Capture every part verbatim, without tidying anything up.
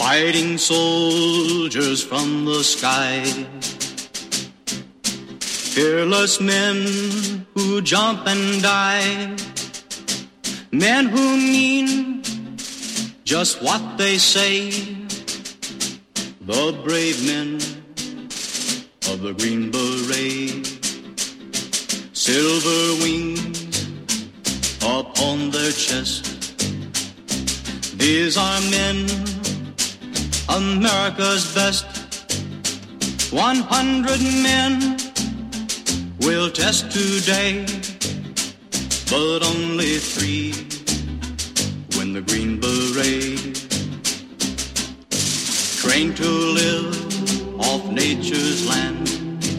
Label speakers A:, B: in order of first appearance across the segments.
A: fighting soldiers from the sky. Fearless men who jump and die. Men who mean just what they say. The brave men of the Green Beret. Silver wings upon their chest. These are men, America's best. One hundred men will test today, but only three win the Green Beret. Trained to live off nature's land.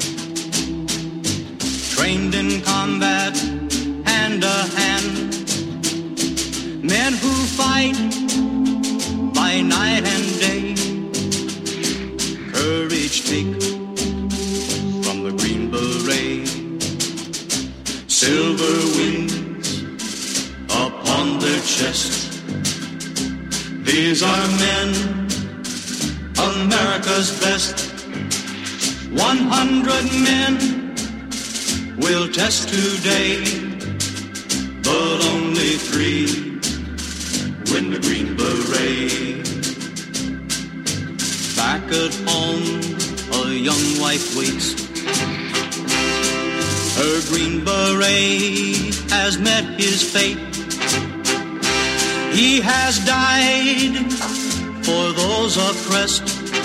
A: Trained in combat, hand to hand. Men who fight by night and day. Courage take from the Green Beret. Silver wings upon their chest. These are men, America's best. One hundred men will test today, but only three win the Green Beret. Back at home, a young wife waits. Her Green Beret has met his fate. He has died for those oppressed,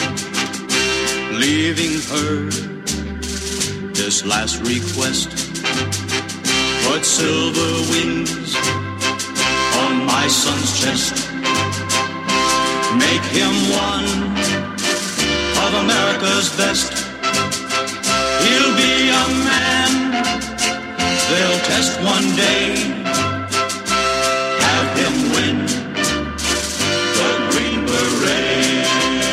A: leaving her this last request. Put silver wings on my son's chest. Make him one of America's best. He'll be a man they'll test one day. Have him win the Green Beret.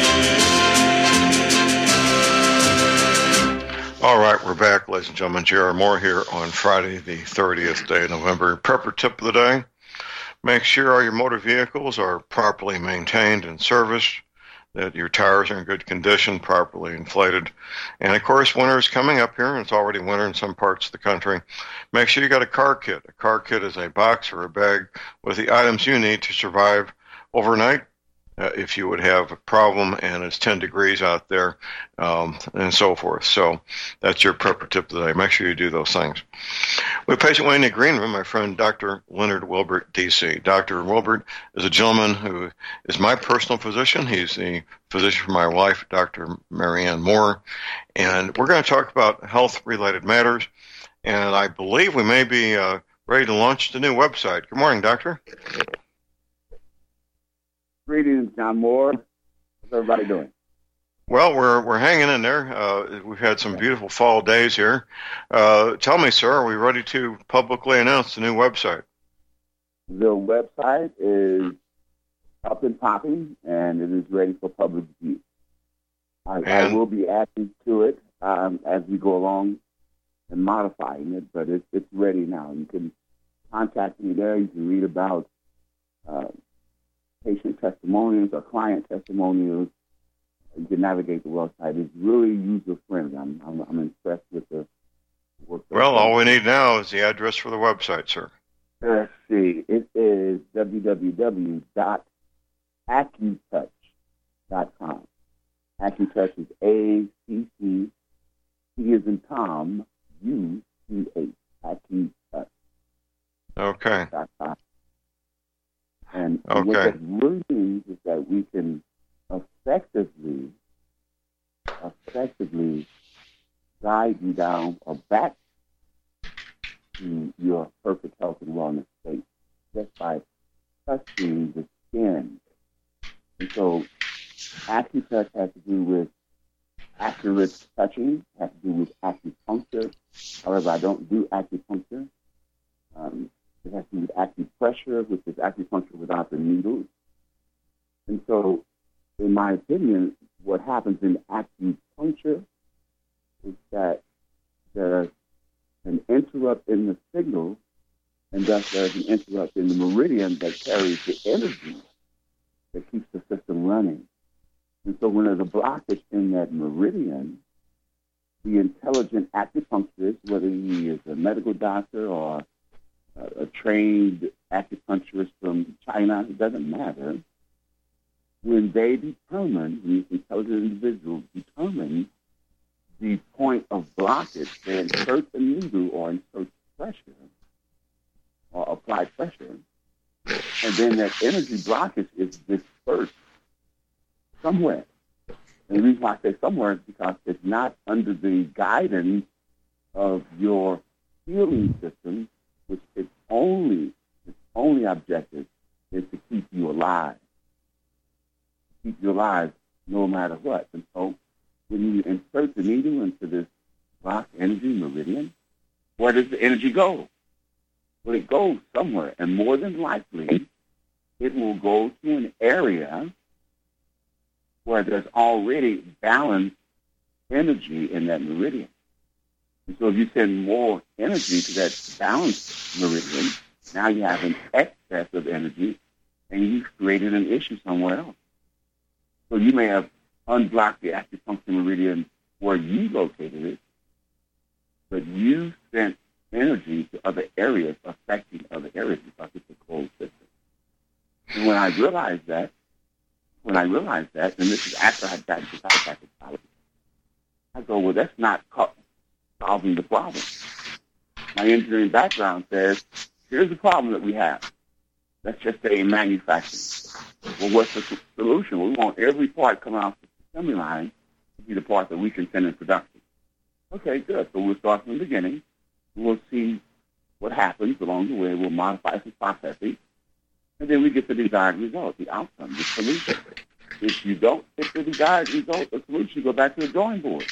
B: All right, we're back, ladies and gentlemen. J R. Moore here on Friday, the thirtieth day of November. Prepper tip of the day: make sure all your motor vehicles are properly maintained and serviced, that your tires are in good condition, properly inflated. And, of course, winter is coming up here, and it's already winter in some parts of the country. Make sure you got a car kit. A car kit is a box or a bag with the items you need to survive overnight uh, if you would have a problem and it's ten degrees out there, um, and so forth. So that's your prepper tip today. Make sure you do those things. We have patient waiting in the green room, my friend Doctor Leonard Wilbert, D C Doctor Wilbert is a gentleman who is my personal physician. He's the physician for my wife, Doctor Marianne Moore, and we're going to talk about health-related matters, and I believe we may be uh, ready to launch the new website. Good morning, Doctor.
C: Greetings, John Moore. How's everybody doing?
B: Well, we're we're hanging in there. Uh, we've had some beautiful fall days here. Uh, tell me, sir, are we ready to publicly announce the new website?
C: The website is up and popping, and it is ready for public view. I, I will be adding to it um, as we go along and modifying it, but it, it's ready now. You can contact me there. You can read about uh, patient testimonials or client testimonials. You can navigate the website. It's really user-friendly. I'm, I'm, I'm impressed with the work.
B: Well, all we need now is the address for the website, sir.
C: Let's see. It is w w w dot accutouch dot com. AccuTouch is A C C T as in Tom, U C H. AccuTouch.
B: Okay.
C: And
B: okay.
C: what that really means is that we can effectively, effectively guide you down or back to your perfect health and wellness state just by touching the skin. And so AccuTouch has to do with accurate touching, has to do with acupuncture. However, I don't do acupuncture. Um, it has to do with acupressure, which is acupuncture without the needles. And so, in my opinion, what happens in acupuncture is that there's an interrupt in the signal, and thus there's an interrupt in the meridian that carries the energy that keeps the system running. And so when there's a blockage in that meridian, the intelligent acupuncturist, whether he is a medical doctor or a, a trained acupuncturist from China, it doesn't matter. When they determine, when these intelligent individuals determine the point of blockage, they insert a needle or insert pressure or apply pressure, and then that energy blockage is dispersed somewhere. And the reason why I say somewhere is because it's not under the guidance of your healing system, which its only, its only objective is to keep you alive. Keep you alive no matter what. And so when you insert the needle into this blocked energy meridian, where does the energy go? Well, it goes somewhere, and more than likely, it will go to an area where there's already balanced energy in that meridian. And so if you send more energy to that balanced meridian, now you have an excess of energy, and you've created an issue somewhere else. So you may have unblocked the acupuncture meridian where you located it, but you sent energy to other areas affecting other areas because it's a closed system. And when I realized that, when I realized that, and this is after I got into chiropractic college, I go, well, that's not co- solving the problem. My engineering background says, here's the problem that we have. Let's just say manufacturing. Well, what's the solution? Well, we want every part coming off the assembly line to be the part that we can send in production. Okay, good. So we'll start from the beginning. We'll see what happens along the way. We'll modify some processes. And then we get the desired result, the outcome, the solution. If you don't get the desired result, the solution, go back to the drawing board.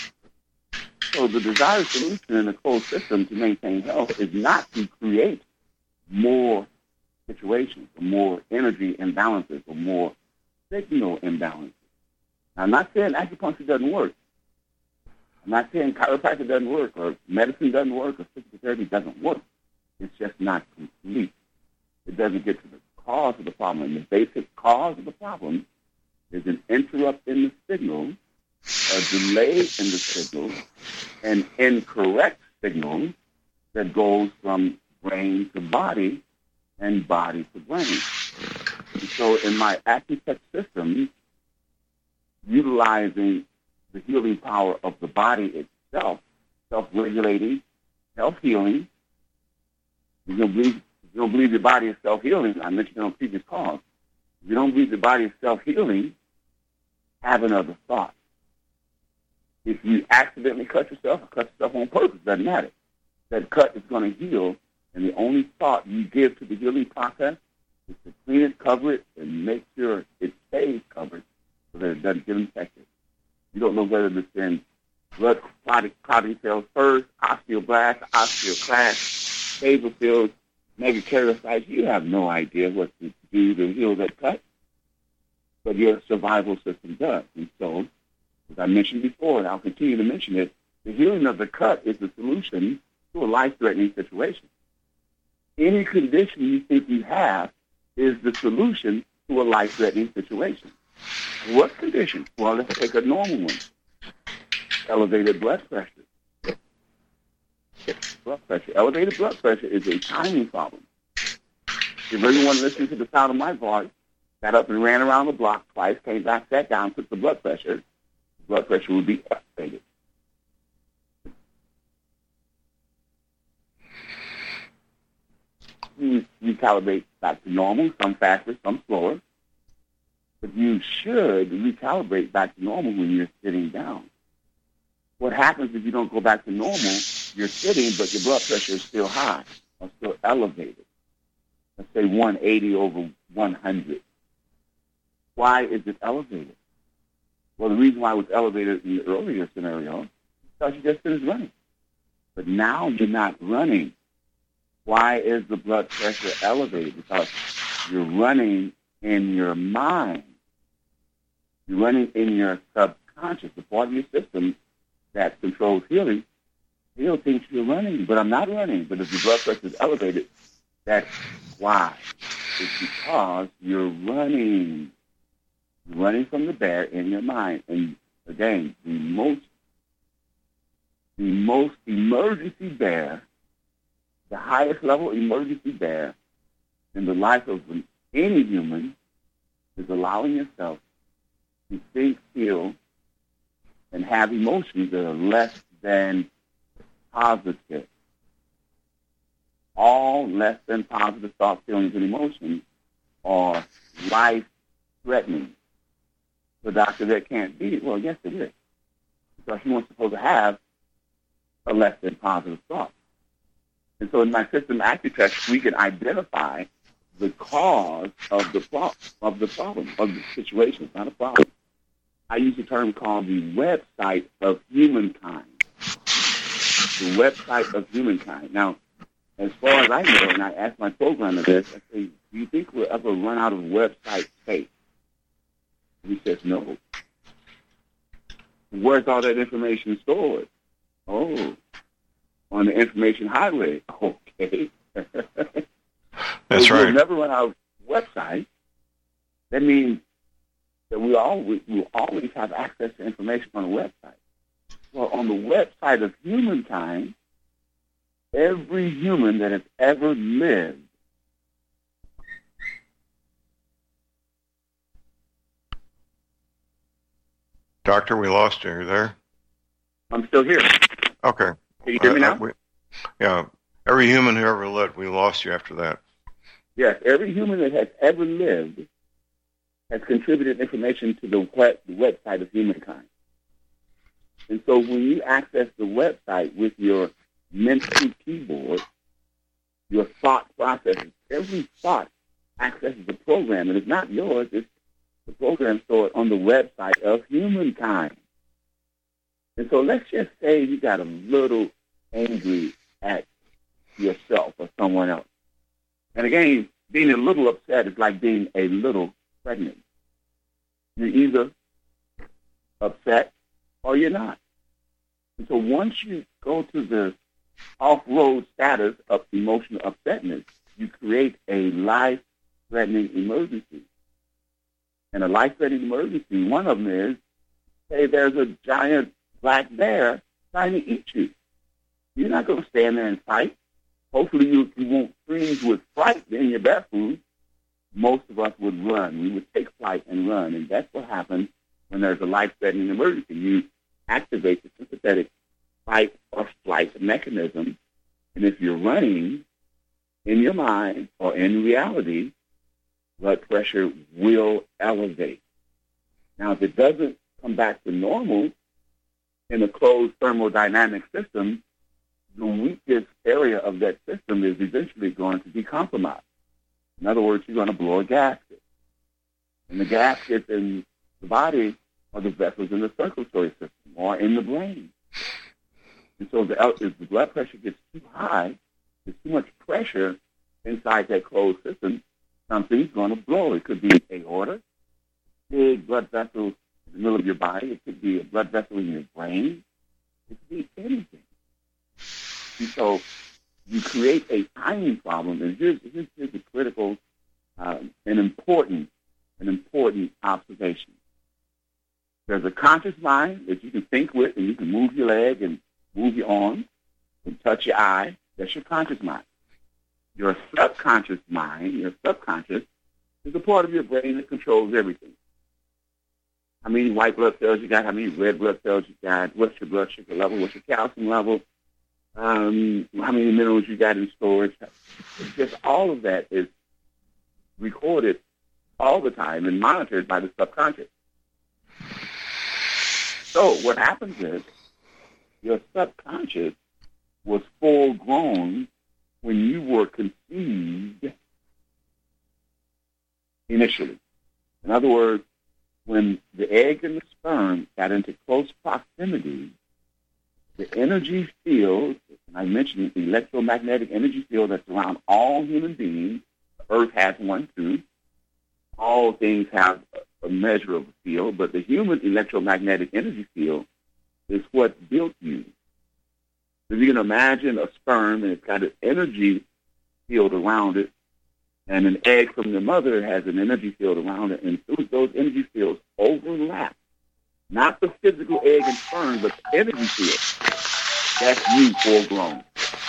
C: So the desired solution in a closed system to maintain health is not to create more situations, or more energy imbalances, or more signal imbalances. Now, I'm not saying acupuncture doesn't work. I'm not saying chiropractic doesn't work, or medicine doesn't work, or physical therapy doesn't work. It's just not complete. It doesn't get to the cause of the problem. And the basic cause of the problem is an interrupt in the signal, a delay in the signal, an incorrect signal that goes from brain to body and body to brain. And so in my AcuTech system, utilizing the healing power of the body itself, self-regulating, self-healing, you don't believe, you don't believe your body is self-healing. I mentioned it on previous calls. If you don't believe the body is self-healing, have another thought. If you accidentally cut yourself or cut yourself on purpose, doesn't matter. That cut is going to heal, and the only thought you give to the healing process is to clean it, cover it, and make sure it stays covered so that it doesn't get infected. You don't know whether it's in blood clotting, clotting cells first, osteoblast, osteoclast, basophils, megakaryocytes. You have no idea what to do to heal that cut, but your survival system does. And so, as I mentioned before, and I'll continue to mention it, the healing of the cut is the solution to a life-threatening situation. Any condition you think you have is the solution to a life-threatening situation. What condition? Well, let's take a normal one. Elevated blood pressure. Blood pressure. Elevated blood pressure is a timing problem. If everyone listening to the sound of my voice got up and ran around the block twice, came back, sat down, took the blood pressure, blood pressure would be elevated. You recalibrate back to normal, some faster, some slower. But you should recalibrate back to normal when you're sitting down. What happens if you don't go back to normal? You're sitting, but your blood pressure is still high or still elevated. Let's say one eighty over one hundred. Why is it elevated? Well, the reason why it was elevated in the earlier scenario is because you just finished running. But now you're not running. Why is the blood pressure elevated? Because you're running in your mind. You're running in your subconscious, the part of your system that controls healing. Heal thinks you're running, but I'm not running. But if your blood pressure is elevated, that's why. It's because you're running. running from the bear in your mind. And again, the most, the most emergency bear, the highest level emergency bear in the life of any human is allowing yourself to think, feel, and have emotions that are less than positive. All less than positive thoughts, feelings, and emotions are life-threatening. So, doctor, that can't be. Well, yes, it is. Because he wants supposed to have a less than positive thought. And so in my system Accutest, we can identify the cause of the, pro- of the problem, of the situation. It's not a problem. I use a term called the website of humankind. The website of humankind. Now, as far as I know, and I asked my programmer this, I say, do you think we'll ever run out of website space? And he says, no. Where's all that information stored? Oh, on the information highway. Okay.
B: That's
C: so
B: right.
C: We'll never run out of websites. That means that we always will always have access to information on the website. Well, on the website of humankind, every human that has ever lived
B: Doctor, we lost you. Are you there?
C: I'm still here.
B: Okay.
C: Can you hear me
B: Uh,
C: now?
B: uh, we, yeah. Every human who ever lived, we lost you after that.
C: Yes, every human that has ever lived has contributed information to the, web, the website of humankind. And so when you access the website with your mental keyboard, your thought processes, every thought accesses a program, and it's not yours, it's the program stored on the website of humankind. And so let's just say you got a little angry at yourself or someone else. And again, being a little upset is like being a little pregnant. You're either upset or you're not. And so once you go to the off-road status of emotional upsetness, you create a life-threatening emergency. And a life-threatening emergency, one of them is, say there's a giant black bear trying to eat you. You're not going to stand there and fight. Hopefully you, you won't freeze with fright in your bear food. Most of us would run. We would take flight and run. And that's what happens when there's a life-threatening emergency. You activate the sympathetic fight or flight mechanism. And if you're running in your mind or in reality, blood pressure will elevate. Now, if it doesn't come back to normal in a closed thermodynamic system, the weakest area of that system is eventually going to be compromised. In other words, you're going to blow a gasket. And the gaskets in the body are the vessels in the circulatory system or in the brain. And so the, if the blood pressure gets too high, there's too much pressure inside that closed system, something's going to blow. It could be aorta, big blood vessel in the middle of your body. It could be a blood vessel in your brain. It could be anything. And so you create a timing problem, and here's, here's, here's a critical uh, and important, an important observation. There's a conscious mind that you can think with, and you can move your leg and move your arm and touch your eye. That's your conscious mind. Your subconscious mind, your subconscious, is a part of your brain that controls everything. How many white blood cells you got? How many red blood cells you got? What's your blood sugar level? What's your calcium level? Um, how many minerals you got in storage? It's just all of that is recorded all the time and monitored by the subconscious. So what happens is your subconscious was full grown when you were conceived initially. In other words, when the egg and the sperm got into close proximity, the energy field, and I mentioned it, the electromagnetic energy field that's around all human beings, the Earth has one too. All things have a measure of a field, but the human electromagnetic energy field is what built you. If you can imagine a sperm and it's got an energy field around it, And an egg from the mother has an energy field around it, and those, those energy fields overlap. Not the physical egg and sperm, but the energy field. That's you full grown.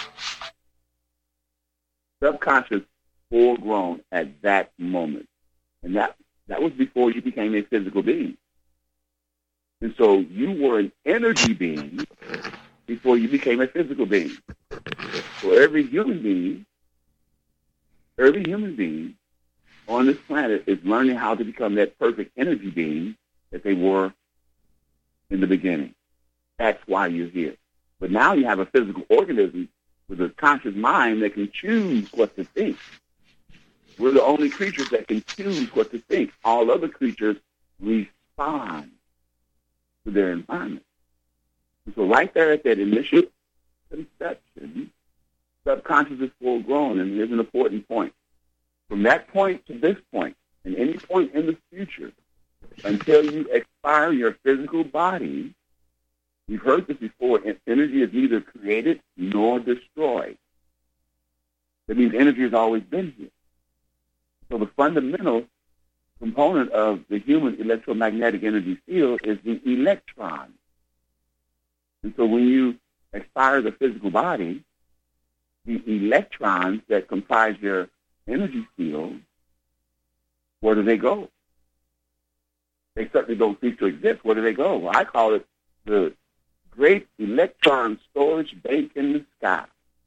C: Subconscious full grown at that moment. And that, that was before you became a physical being. And so you were an energy being before you became a physical being. So every human being, every human being on this planet is learning how to become that perfect energy being that they were in the beginning. That's why you're here. But now you have a physical organism with a conscious mind that can choose what to think. We're the only creatures that can choose what to think. All other creatures respond to their environment. And so right there at that initial conception, subconscious is full grown, and here's an important point. From that point to this point, and any point in the future, until you expire your physical body, we've heard this before, energy is neither created nor destroyed. That means energy has always been here. So the fundamental component of the human electromagnetic energy field is the electron. And so when you expire the physical body, the electrons that comprise your energy field, where do they go? They certainly don't cease to exist. Where do they go? Well, I call it the great electron storage bank in the sky.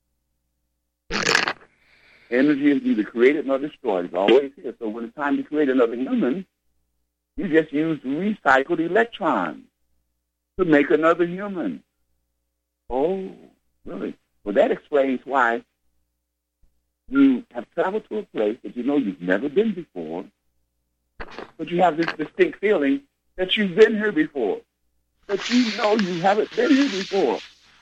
C: Energy is neither created nor destroyed. It's always here. So when it's time to create another human, you just use recycled electrons to make another human. Oh, really? Well, that explains why you have traveled to a place that you know you've never been before, but you have this distinct feeling that you've been here before, but you know you haven't been here before.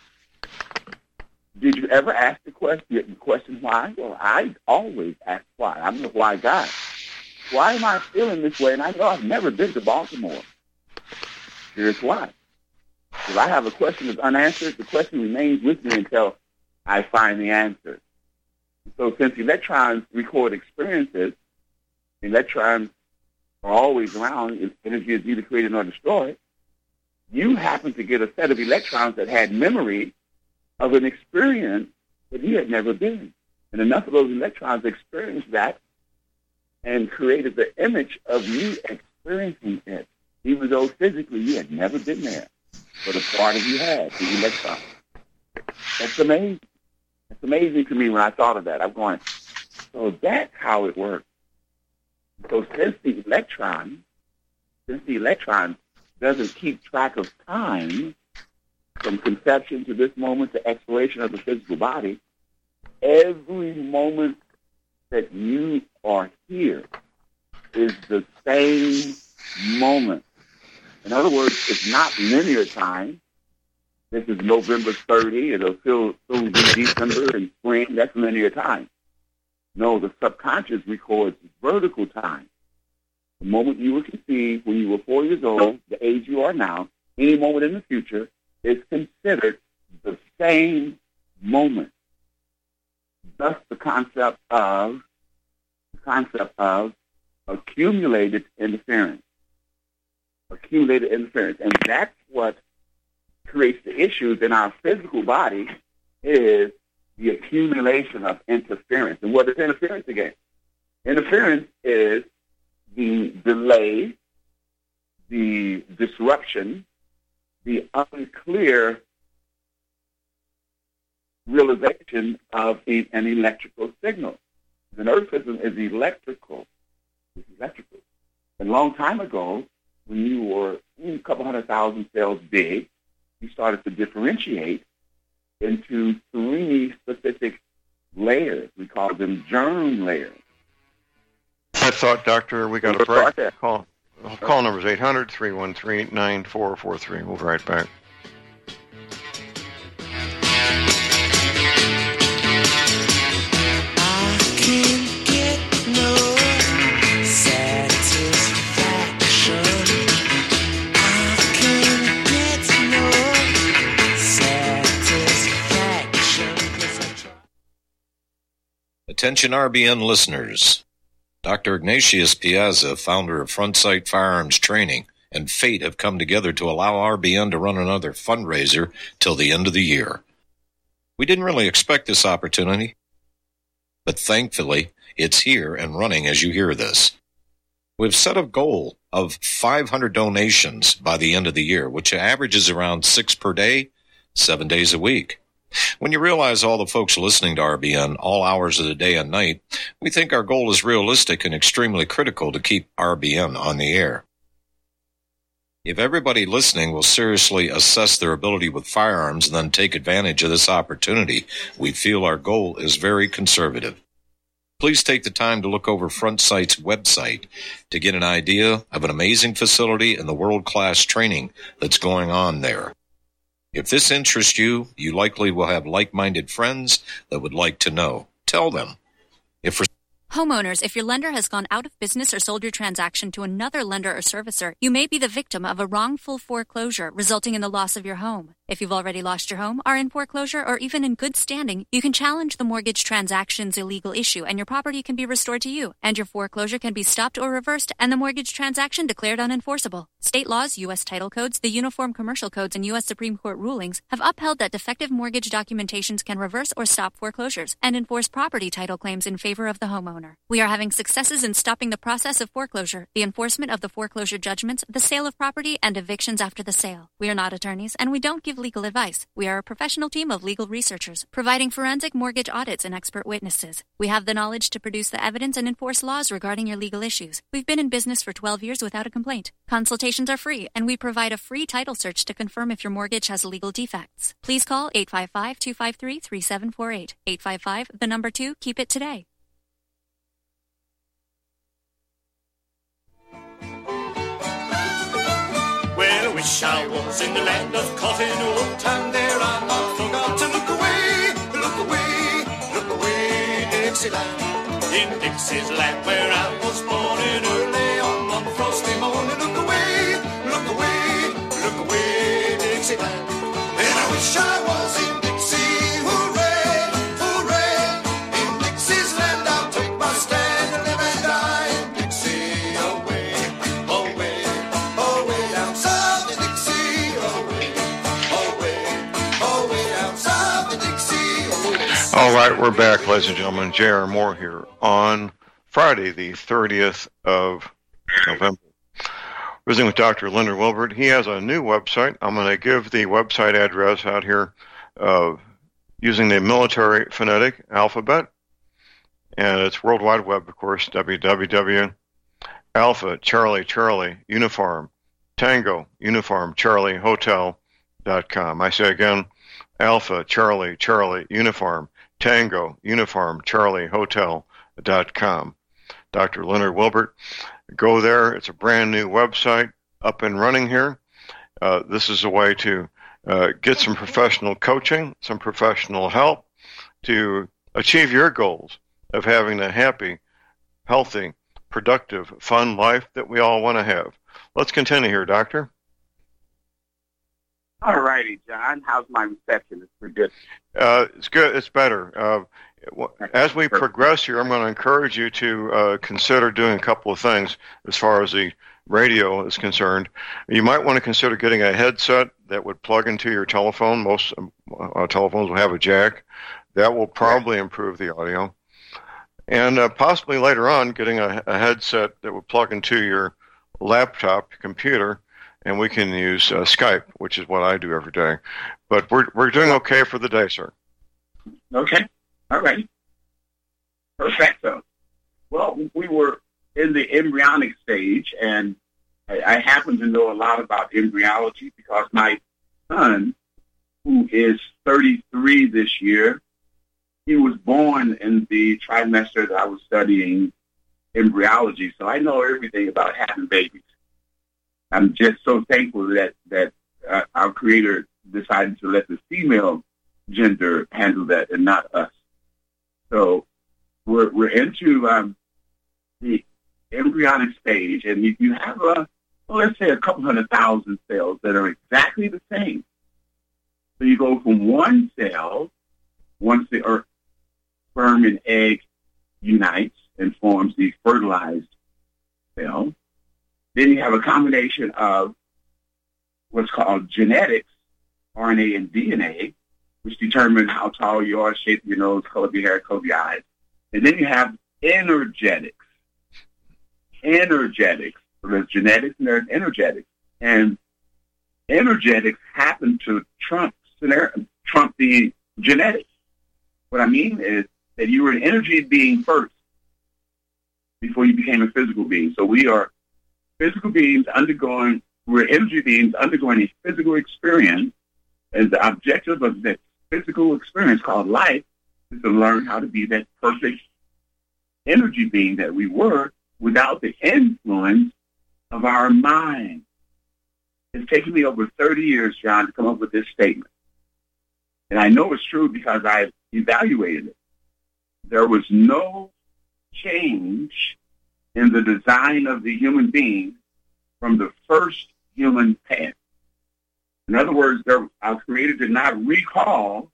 C: Did you ever ask the question, the question why? Well, I always ask why. I'm the why guy. Why am I feeling this way? And I know I've never been to Baltimore. Here's why. If I have a question that's unanswered, the question remains with me until I find the answer. So since electrons record experiences, electrons are always around, energy is neither created nor destroyed, you happen to get a set of electrons that had memory of an experience that you had never been. And enough of those electrons experienced that and created the image of you experiencing it, even though physically you had never been there. But a part of you had, the electron. That's amazing. It's amazing to me when I thought of that. I'm going, so that's how it works. So since the electron, since the electron doesn't keep track of time from conception to this moment to expiration of the physical body, every moment that you are here is the same moment. In other words, it's not linear time. This is November thirtieth. It'll still, still be December and spring. That's linear time. No, the subconscious records vertical time. The moment you were conceived, when you were four years old, the age you are now, any moment in the future is considered the same moment. Thus, the concept of the concept of accumulated interference. Accumulated interference, and that's what creates the issues in our physical body is the accumulation of interference. And what is interference again? Interference is the delay, the disruption, the unclear realization of a, an electrical signal. The nervous system is electrical. It's electrical. And a long time ago, when you were a couple hundred thousand cells big, you started to differentiate into three specific layers. We call them germ layers.
B: I thought, Doctor, we got a break. Call, call number is eight hundred, three one three, nine four four three. We'll be right back.
D: Attention R B N listeners. Doctor Ignatius Piazza, founder of Front Sight Firearms Training, and fate have come together to allow R B N to run another fundraiser till the end of the year. We didn't really expect this opportunity, but thankfully, it's here and running as you hear this. We've set a goal of five hundred donations by the end of the year, which averages around six per day, seven days a week. When you realize all the folks listening to R B N all hours of the day and night, we think our goal is realistic and extremely critical to keep R B N on the air. If everybody listening will seriously assess their ability with firearms and then take advantage of this opportunity, we feel our goal is very conservative. Please take the time to look over Front Sight's website to get an idea of an amazing facility and the world-class training that's going on there. If this interests you, you likely will have like-minded friends that would like to know. Tell them. If for
E: Homeowners, if your lender has gone out of business or sold your transaction to another lender or servicer, you may be the victim of a wrongful foreclosure resulting in the loss of your home. If you've already lost your home, are in foreclosure, or even in good standing, you can challenge the mortgage transaction's illegal issue and your property can be restored to you, and your foreclosure can be stopped or reversed and the mortgage transaction declared unenforceable. State laws, U S title codes, the Uniform Commercial Codes, and U S Supreme Court rulings have upheld that defective mortgage documentations can reverse or stop foreclosures and enforce property title claims in favor of the homeowner. We are having successes in stopping the process of foreclosure, the enforcement of the foreclosure judgments, the sale of property, and evictions after the sale. We are not attorneys, and we don't give legal advice. We are a professional team of legal researchers, providing forensic mortgage audits and expert witnesses. We have the knowledge to produce the evidence and enforce laws regarding your legal issues. We've been in business for twelve years without a complaint. Consultations are free, and we provide a free title search to confirm if your mortgage has legal defects. Please call eight five five, two five three, three seven four eight. eight five five, the number two, keep it today.
F: Well, I wish I was in the land of cotton wool, and there I not forgot to look away, look away, look away, Dixieland. In Dixie's land where I was born in early on one frosty morning, look away, look away, look away, Dixieland. And I wish I was in Dixie, hooray, hooray. In Dixie's land I'll take my stand and live and die in Dixie, away, away, away down south in Dixie, away, away, away down south in Dixie, away.
B: All right, we're back, ladies and gentlemen. J R. Moore here on Friday, the thirtieth of November. Visiting with Doctor Leonard Wilbert. He has a new website. I'm going to give the website address out here uh, using the military phonetic alphabet. And it's World Wide Web, of course, w w w dot alpha charlie charlie uniform tango uniform charlie hotel dot com. I say again, alpha charlie charlie uniform tango uniform charlie hotel dot com. Doctor Leonard Wilbert. Go there. It's a brand new website up and running here. Uh, this is a way to uh, get some professional coaching, some professional help to achieve your goals of having a happy, healthy, productive, fun life that we all want to have. Let's continue here, Doctor.
C: All righty, John. How's my reception? It's pretty good.
B: Uh, it's good. It's better. Uh, As we progress here, I'm going to encourage you to uh, consider doing a couple of things as far as the radio is concerned. You might want to consider getting a headset that would plug into your telephone. Most uh, telephones will have a jack. That will probably improve the audio. And uh, possibly later on, getting a, a headset that would plug into your laptop, computer, and we can use uh, Skype, which is what I do every day. But we're we're doing okay for the day, sir.
C: Okay. All right. Perfecto. Well, we were in the embryonic stage, and I, I happen to know a lot about embryology because my son, who is thirty-three this year, he was born in the trimester that I was studying embryology, so I know everything about having babies. I'm just so thankful that, that uh, our Creator decided to let the female gender handle that and not us. So we're we're into um, the embryonic stage, and if you have a, well, let's say a couple hundred thousand cells that are exactly the same, so you go from one cell, one cell, or sperm and egg, unites and forms the fertilized cell. Then you have a combination of what's called genetics, R N A and D N A, which determine how tall you are, shape of your nose, color of your hair, color of your eyes. And then you have energetics. Energetics. So there's genetics and there's energetics. And energetics happen to trump, trump the genetics. What I mean is that you were an energy being first before you became a physical being. So we are physical beings undergoing, we're energy beings undergoing a physical experience, and the objective of that physical experience called life is to learn how to be that perfect energy being that we were without the influence of our mind. It's taken me over thirty years, John, to come up with this statement. And I know it's true because I've evaluated it. There was no change in the design of the human being from the first human past. In other words, there, our Creator did not recall,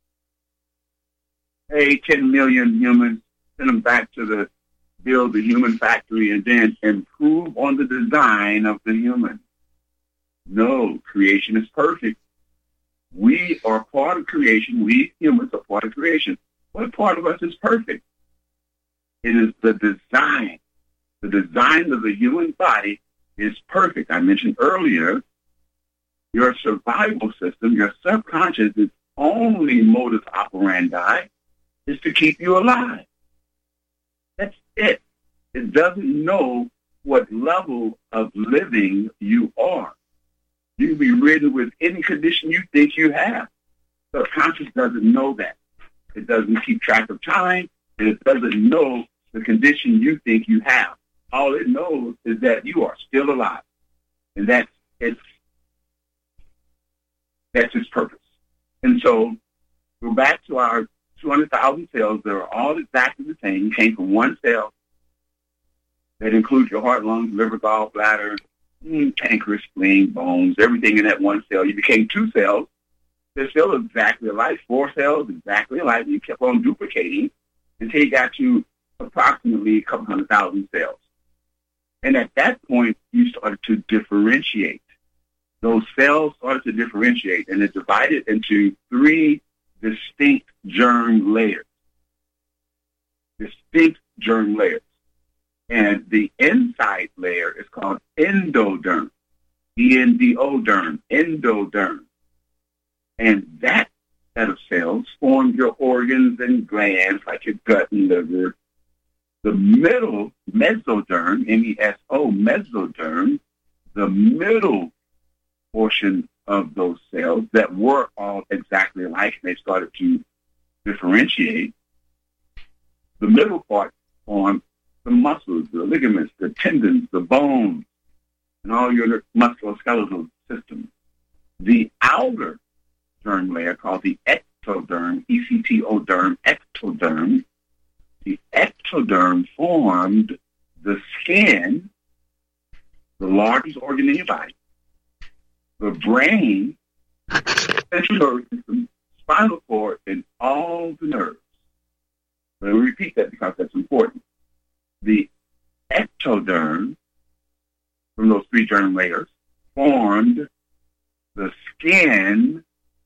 C: hey, ten million humans, send them back to the build the human factory and then improve on the design of the human. No, creation is perfect. We are part of creation. We humans are part of creation. What part of us is perfect? It is the design. The design of the human body is perfect. I mentioned earlier, your survival system, your subconscious, its only modus operandi is to keep you alive. That's it. It doesn't know what level of living you are. You can be ridden with any condition you think you have. Subconscious doesn't know that. It doesn't keep track of time, and it doesn't know the condition you think you have. All it knows is that you are still alive, and that's its that's its purpose. And so, go back to our two hundred thousand cells. They're all exactly the same. You came from one cell that includes your heart, lungs, liver, gallbladder, pancreas, spleen, bones, everything in that one cell. You became two cells. They're still exactly alike. Four cells, exactly alike. You kept on duplicating until you got to approximately a couple hundred thousand cells. And at that point, you started to differentiate. Those cells started to differentiate, and it divided into three distinct germ layers. Distinct germ layers. And the inside layer is called endoderm, E N D O derm, endoderm. And that set of cells form your organs and glands like your gut and liver. The middle, mesoderm, M E S O, mesoderm, the middle portion of those cells that were all exactly alike, and they started to differentiate. The middle part formed the muscles, the ligaments, the tendons, the bones, and all your musculoskeletal system. The outer germ layer, called the ectoderm, E C T O derm, ectoderm, the ectoderm formed the skin, the largest organ in your body, the brain, central nervous system, spinal cord, and all the nerves. Let me repeat that because that's important. The ectoderm, from those three germ layers, formed the skin,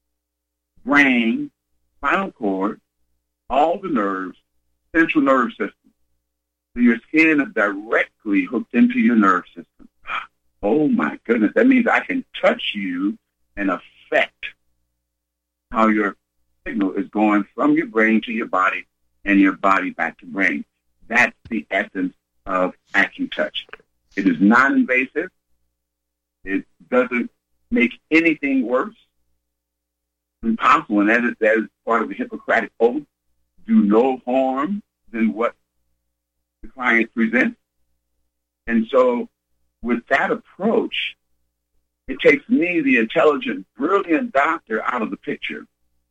C: brain, spinal cord, all the nerves, central nervous system. So your skin is directly hooked into your nerve system. Oh my goodness, that means I can touch you and affect how your signal is going from your brain to your body and your body back to brain. That's the essence of AccuTouch. It is non-invasive. It doesn't make anything worse. Impossible, and that is, that is part of the Hippocratic Oath. Do no harm than what the client presents. And so with that approach, it takes me, the intelligent, brilliant doctor, out of the picture.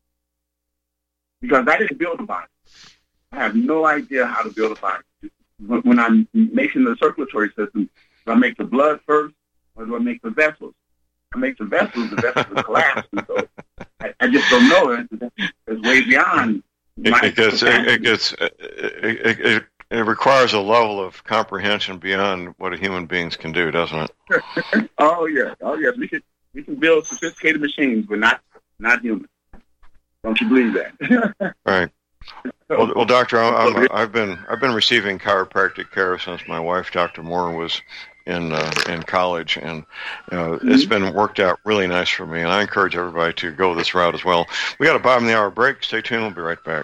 C: Because I didn't build a body. I have no idea how to build a body. When I'm making the circulatory system, do I make the blood first, or do I make the vessels? I make the vessels, the vessels collapse. And so I, I just don't know. It's, it's way beyond
B: it, it gets it, it gets it, it, it, it requires a level of comprehension beyond what a human beings can do, doesn't
C: it? oh yeah, oh yeah. We can we can build sophisticated machines, but not not human. Don't you believe that?
B: Right. Well, well, Doctor, I'm, I'm, I've been I've been receiving chiropractic care since my wife, Doctor Moore, was in uh, in college, and uh, mm-hmm. it's been worked out really nice for me. And I encourage everybody to go this route as well. We got a bottom of the hour break. Stay tuned. We'll be right back.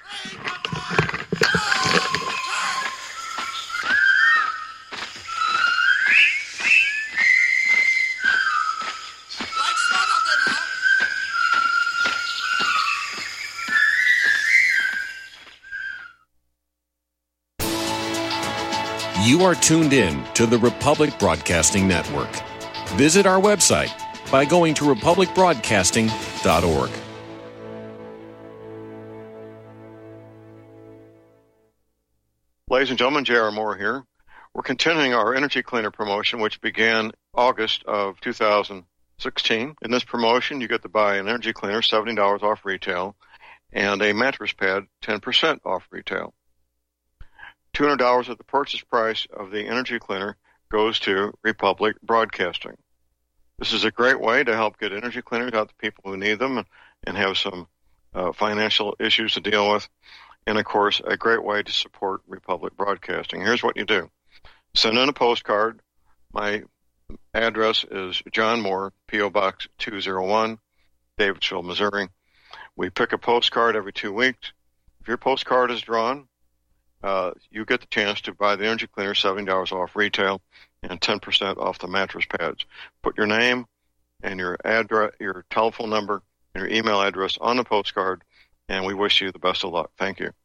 G: You are tuned in to the Republic Broadcasting Network. Visit our website by going to republic broadcasting dot org.
B: Ladies and gentlemen, J R. Moore here. We're continuing our Energy Cleaner promotion, which began August of two thousand sixteen. In this promotion, you get to buy an Energy Cleaner, seventy dollars off retail, and a mattress pad, ten percent off retail. two hundred dollars of the purchase price of the Energy Cleaner goes to Republic Broadcasting. This is a great way to help get energy cleaners out to people who need them and, and have some uh, financial issues to deal with. And, of course, a great way to support Republic Broadcasting. Here's what you do. Send in a postcard. My address is John Moore, P O. Box two oh one, Davidsville, Missouri. We pick a postcard every two weeks. If your postcard is drawn, Uh, you get the chance to buy the Energy Cleaner, seventy dollars off retail, and ten percent off the mattress pads. Put your name and your address, your telephone number, and your email address on the postcard, and we wish you the best of luck. Thank you.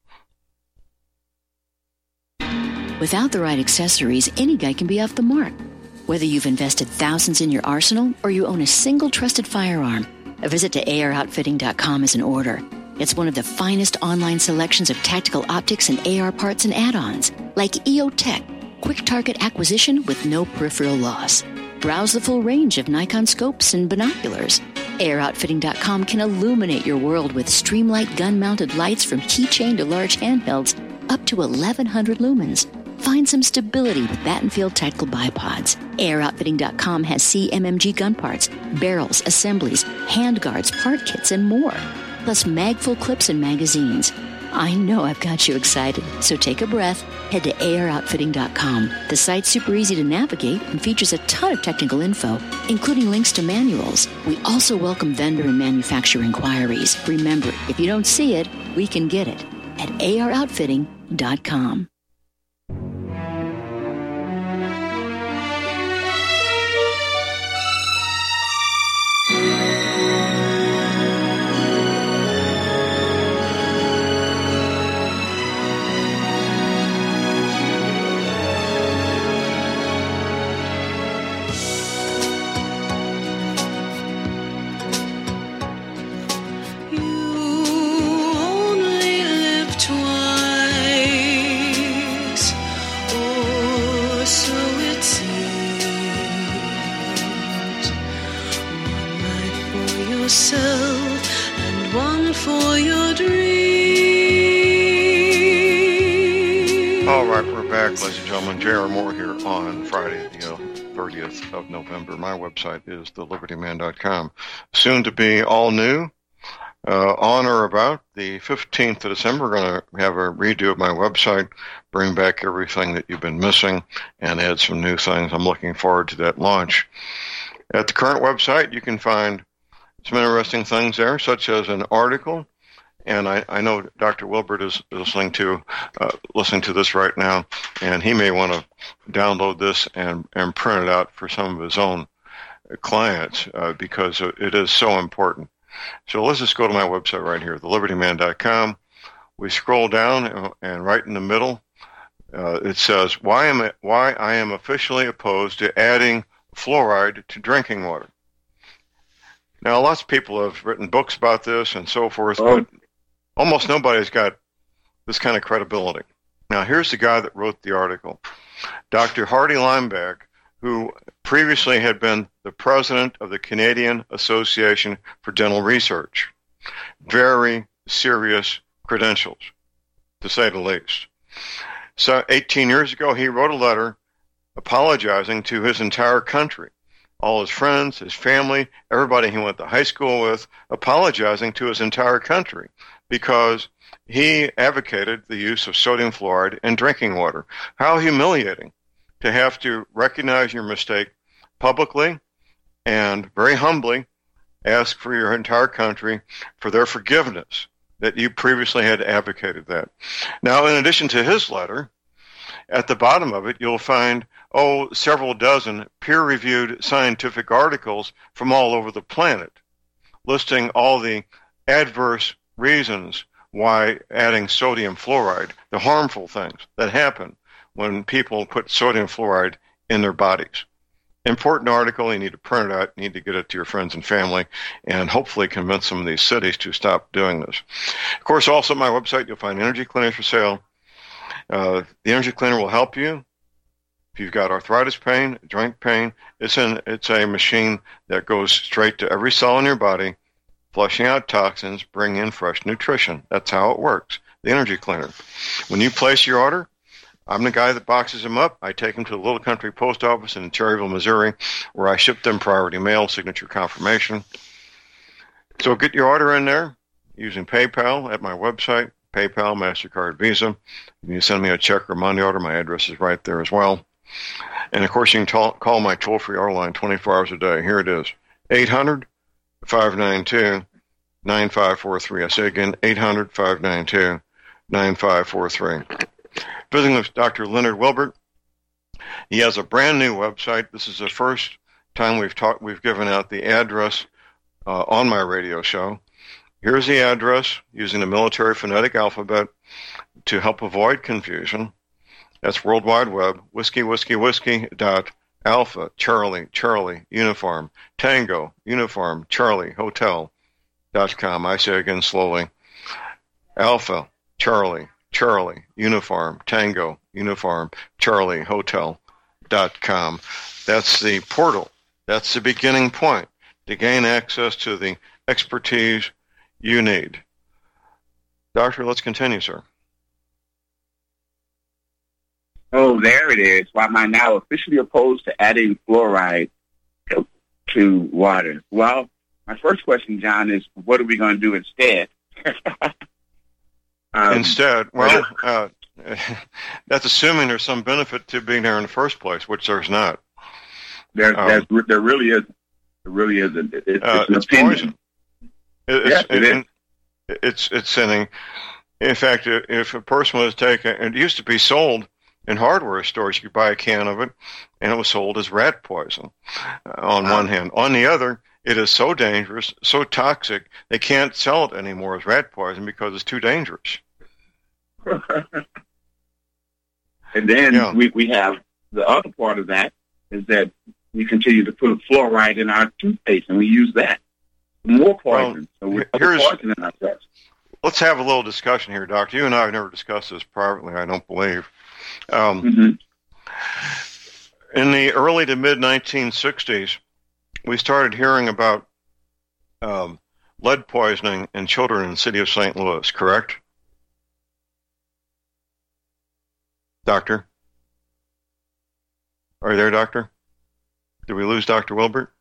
H: Without the right accessories, any guy can be off the mark. Whether you've invested thousands in your arsenal or you own a single trusted firearm, a visit to A R outfitting dot com is in order. It's one of the finest online selections of tactical optics and A R parts and add-ons, like E O Tech, quick target acquisition with no peripheral loss. Browse the full range of Nikon scopes and binoculars. A R outfitting dot com can illuminate your world with Streamlight gun-mounted lights from keychain to large handhelds up to eleven hundred lumens. Find some stability with Battenfield Tactical Bipods. A R outfitting dot com has C M M G gun parts, barrels, assemblies, handguards, part kits, and more. Plus mag-full clips and magazines. I know I've got you excited, so take a breath. Head to A R outfitting dot com. The site's super easy to navigate and features a ton of technical info, including links to manuals. We also welcome vendor and manufacturer inquiries. Remember, if you don't see it, we can get it at A R outfitting dot com.
B: Ladies and gentlemen, J R. Moore here on Friday, the thirtieth of November. My website is the liberty man dot com. Soon to be all new. Uh, on or about the fifteenth of December, we're going to have a redo of my website, bring back everything that you've been missing, and add some new things. I'm looking forward to that launch. At the current website, you can find some interesting things there, such as an article. And I, I know Doctor Wilbert is listening to uh, listening to this right now, and he may want to download this and, and print it out for some of his own clients uh, because it is so important. So let's just go to my website right here, the liberty man dot com. We scroll down, and right in the middle, uh, it says, why, am I, why I am officially opposed to adding fluoride to drinking water. Now, lots of people have written books about this and so forth, oh. but almost nobody's got this kind of credibility. Now, here's the guy that wrote the article, Doctor Hardy Limeback, who previously had been the president of the Canadian Association for Dental Research. Very serious credentials, to say the least. So eighteen years ago, he wrote a letter apologizing to his entire country, all his friends, his family, everybody he went to high school with, apologizing to his entire country because he advocated the use of sodium fluoride in drinking water. How humiliating to have to recognize your mistake publicly and very humbly ask for your entire country for their forgiveness that you previously had advocated that. Now, in addition to his letter, at the bottom of it, you'll find, oh, several dozen peer-reviewed scientific articles from all over the planet listing all the adverse reasons why adding sodium fluoride, the harmful things that happen when people put sodium fluoride in their bodies. Important article. You need to print it out. You need to get it to your friends and family and hopefully convince some of these cities to stop doing this. Of course, also at my website, you'll find energy cleaners for sale. Uh, the energy cleaner will help you if you've got arthritis pain, joint pain. It's, an, it's a machine that goes straight to every cell in your body, flushing out toxins, bringing in fresh nutrition. That's how it works, the energy cleaner. When you place your order, I'm the guy that boxes them up. I take them to the Little Country Post Office in Cherryville, Missouri, where I ship them priority mail, signature confirmation. So get your order in there using PayPal at my website, PayPal, MasterCard, Visa. You can send me a check or money order. My address is right there as well. And, of course, you can t- call my toll-free order line twenty-four hours a day. Here it is, eight hundred, five nine two, nine five four three. I say again, eight hundred, five nine two, nine five four three. Visiting with Doctor Leonard Wilbert. He has a brand new website. This is the first time we've talked, we've given out the address uh, on my radio show. Here's the address using the military phonetic alphabet to help avoid confusion. That's World Wide Web, whiskey, whiskey, whiskey, dot, alpha, Charlie, Charlie, uniform, tango, uniform, Charlie, hotel, dot com. I say again slowly, alpha, Charlie, Charlie, uniform, tango, uniform, Charlie, hotel, dot com. That's the portal. That's the beginning point to gain access to the expertise you need. Doctor, let's continue, sir.
C: Oh, there it is. Why am I now officially opposed to adding fluoride to, to water? Well, my first question, John, is what are we going to do instead? um,
B: instead, well, uh, that's assuming there's some benefit to being there in the first place, which there's not.
C: There,
B: um,
C: there really is. There really isn't. It, it,
B: uh,
C: it's
B: it's poison. It,
C: yeah,
B: it's,
C: it
B: it,
C: is.
B: It's it's sinning. In fact, if a person was taken, it used to be sold in hardware stores. You could buy a can of it, and it was sold as rat poison. Uh, on wow. one hand, on the other, it is so dangerous, so toxic, they can't sell it anymore as rat poison because it's too dangerous.
C: And then
B: yeah.
C: we we have the other part of that is that we continue to put fluoride in our toothpaste, and we use that. More poison.
B: Well,
C: so we're
B: here's,
C: poisoning ourselves.
B: Let's have a little discussion here, Doctor. You and I have never discussed this privately, I don't believe. Um,
C: mm-hmm.
B: In the early to mid nineteen sixties, we started hearing about um, lead poisoning in children in the city of Saint Louis, correct? Doctor? Are you there, Doctor? Did we lose Doctor Wilbert?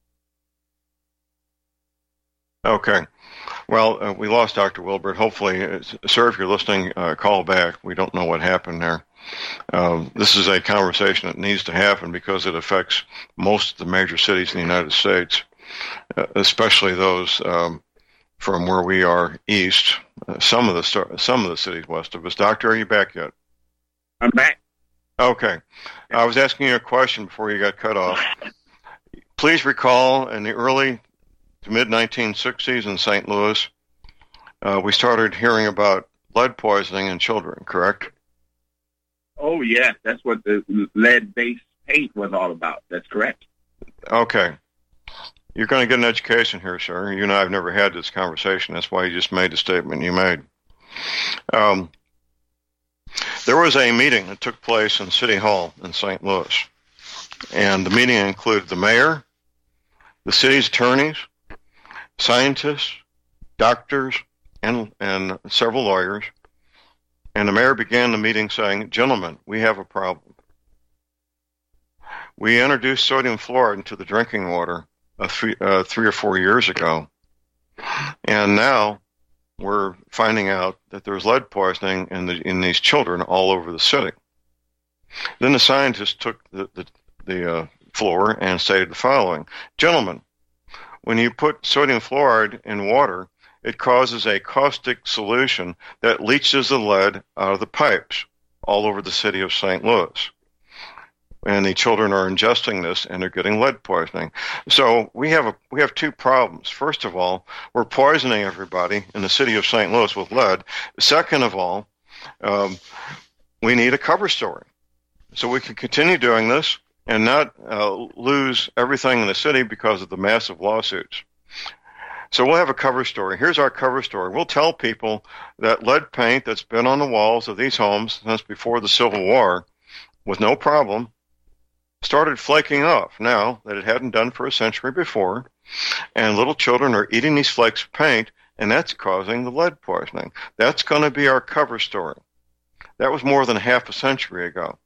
B: Okay. Well, uh, we lost Doctor Wilbert. Hopefully, uh, sir, if you're listening, uh, call back. We don't know what happened there. Um, this is a conversation that needs to happen because it affects most of the major cities in the United States, uh, especially those um, from where we are east. Uh, some of the star- some of the cities west of us. Doctor, are you back yet?
C: I'm back.
B: Okay. I was asking you a question before you got cut off. Please recall in the early to mid nineteen sixties in Saint Louis, uh, we started hearing about lead poisoning in children, correct?
C: Oh, yes. That's what the lead-based paint was all about. That's correct.
B: Okay. You're going to get an education here, sir. You and I have never had this conversation. That's why you just made the statement you made. Um, there was a meeting that took place in City Hall in Saint Louis, and the meeting included the mayor, the city's attorneys, scientists, doctors, and, and several lawyers, and the mayor began the meeting saying, "Gentlemen, we have a problem. We introduced sodium fluoride into the drinking water uh, three, uh, three or four years ago, and now we're finding out that there's lead poisoning in, the, in these children all over the city." Then the scientists took the, the, the uh, floor and stated the following: "Gentlemen, when you put sodium fluoride in water, it causes a caustic solution that leaches the lead out of the pipes all over the city of Saint Louis. And the children are ingesting this and they're getting lead poisoning." So we have a we have two problems. First of all, we're poisoning everybody in the city of Saint Louis with lead. Second of all, um, we need a cover story so we can continue doing this and not uh, lose everything in the city because of the massive lawsuits. So we'll have a cover story. Here's our cover story. We'll tell people that lead paint that's been on the walls of these homes since before the Civil War with no problem started flaking off now that it hadn't done for a century before, and little children are eating these flakes of paint, and that's causing the lead poisoning. That's going to be our cover story. That was more than half a century ago.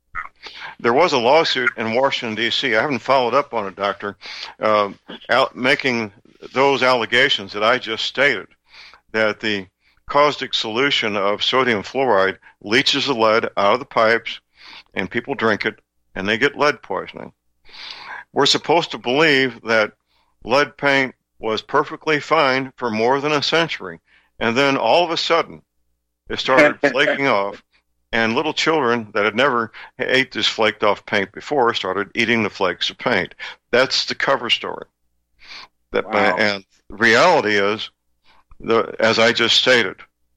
B: There was a lawsuit in Washington, D C I haven't followed up on it, Doctor, uh, out making those allegations that I just stated, that the caustic solution of sodium fluoride leaches the lead out of the pipes, and people drink it, and they get lead poisoning. We're supposed to believe that lead paint was perfectly fine for more than a century, and then all of a sudden it started flaking off, and little children that had never ate this flaked off paint before started eating the flakes of paint. That's the cover story. That, wow. And reality is, the, as I just stated,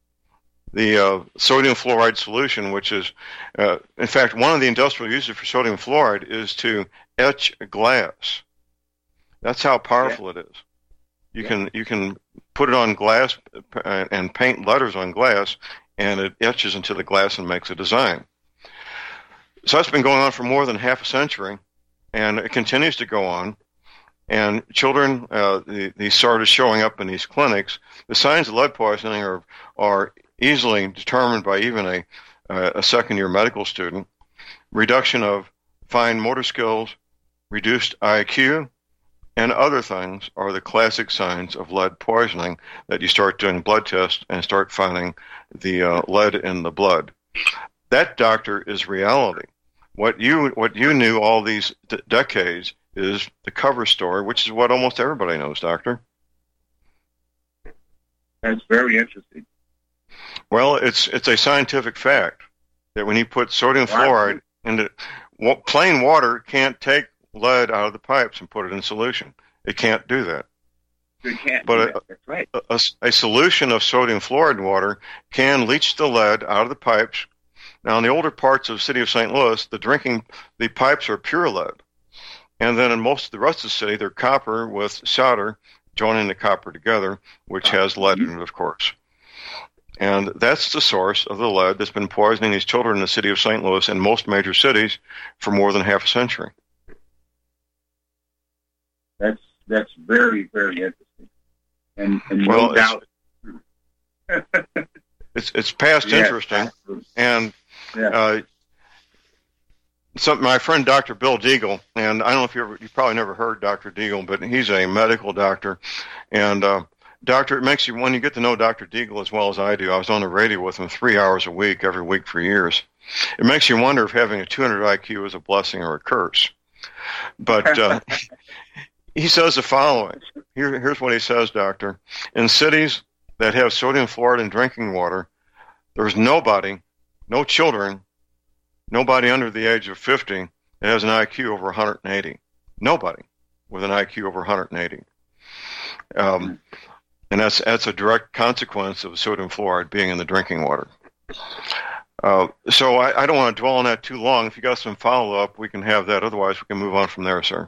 B: the uh, sodium fluoride solution, which is, uh, in fact, one of the industrial uses for sodium fluoride is to etch glass. That's how powerful yeah. it is. You yeah. can you can put it on glass and paint letters on glass, and it etches into the glass and makes a design. So that's been going on for more than half a century, and it continues to go on. And children, uh, the, these started showing up in these clinics. The signs of lead poisoning are are easily determined by even a uh, a second-year medical student. Reduction of fine motor skills, reduced I Q, and other things are the classic signs of lead poisoning that you start doing blood tests and start finding the uh, lead in the blood. That, doctor, is reality. What you what you knew all these d- decades is the cover story, which is what almost everybody knows, doctor.
C: That's very interesting.
B: Well, it's it's a scientific fact that when you put sodium wow. fluoride into well, plain water, can't take lead out of the pipes and put it in solution. It can't do that.
C: It can't.
B: But
C: do
B: a,
C: that. That's right.
B: A, a, a solution of sodium fluoride water can leach the lead out of the pipes. Now, in the older parts of the city of Saint Louis, the drinking the pipes are pure lead. And then in most of the rest of the city, they're copper with solder joining the copper together, which has lead in it, of course. And that's the source of the lead that's been poisoning these children in the city of Saint Louis and most major cities for more than half a century.
C: That's that's very, very interesting. And, and
B: well,
C: no doubt.
B: It's, it's, it's past
C: yes,
B: interesting.
C: absolutely.
B: And
C: yeah.
B: uh, some, my friend Doctor Bill Deagle, and I don't know if you ever, you probably never heard Doctor Deagle, but he's a medical doctor. And uh, Doctor, it makes you, when you get to know Doctor Deagle as well as I do, I was on the radio with him three hours a week, every week for years. It makes you wonder if having a two hundred I Q is a blessing or a curse. But uh, he says the following. Here, here's what he says, Doctor. In cities that have sodium fluoride in drinking water, there's nobody, no children, nobody under the age of fifty that has an I Q over one hundred eighty. Nobody with an I Q over one hundred eighty. Um, and that's that's a direct consequence of sodium fluoride being in the drinking water. Uh, so I, I don't want to dwell on that too long. If you got some follow-up, we can have that. Otherwise, we can move on from there, sir.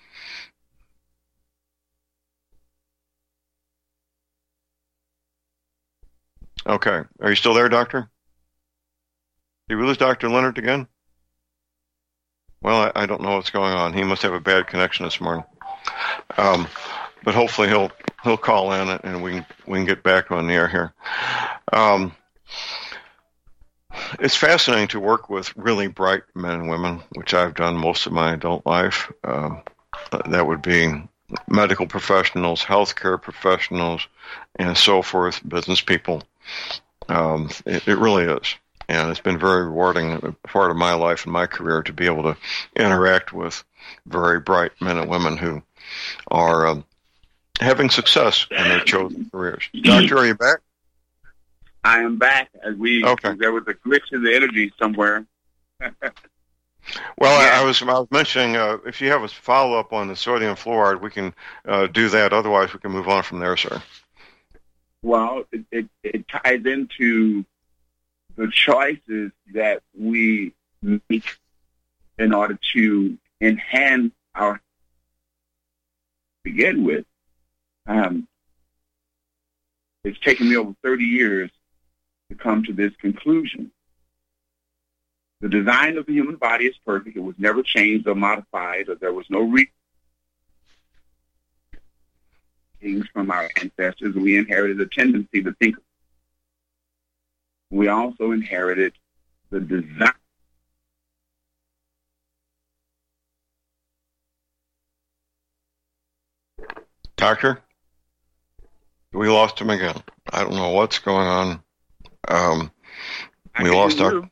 B: Okay. Are you still there, Doctor? Did we lose Doctor Leonard again? Well, I, I don't know what's going on. He must have a bad connection this morning. Um, but hopefully he'll he'll call in and we can, we can get back on the air here. Um, it's fascinating to work with really bright men and women, which I've done most of my adult life. Um, that would be medical professionals, healthcare professionals, and so forth, business people. Um, it, it really is. And it's been very rewarding, a part of my life and my career, to be able to interact with very bright men and women who are um, having success in their chosen careers. Doctor, are you back?
C: I am back. As we
B: okay.
C: There was a glitch in the energy somewhere.
B: Well, yeah. I, I was I was mentioning uh, if you have a follow up on the sodium fluoride, we can uh, do that. Otherwise, we can move on from there, sir.
C: Well, it, it, it ties into the choices that we make in order to enhance our begin with. Um, it's taken me over thirty years to come to this conclusion. The design of the human body is perfect. It was never changed or modified, or there was no re- things from our ancestors. We inherited a tendency to think. We also inherited the design.
B: Doctor, we lost him again. I don't know what's going on. Um, we lost our.